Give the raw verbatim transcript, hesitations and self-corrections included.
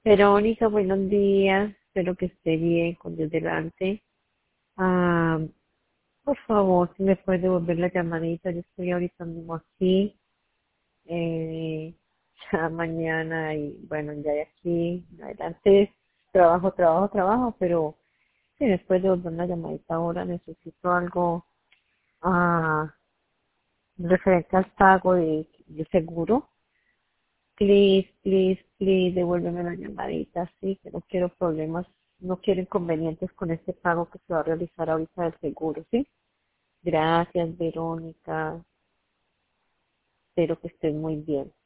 Verónica, buenos días. Espero que esté bien, con Dios delante. Ah, por favor, si me puede devolver la llamadita. Yo estoy ahorita mismo aquí. Eh, ya mañana y bueno, ya de aquí en adelante trabajo, trabajo, trabajo, pero si me puede devolver la llamadita ahora, necesito algo ah, referente al pago de, de seguro. Please, please, please, devuélveme la llamadita, sí, que no quiero problemas, no quiero inconvenientes con este pago que se va a realizar ahorita del seguro, ¿sí? Gracias, Verónica, espero que estés muy bien.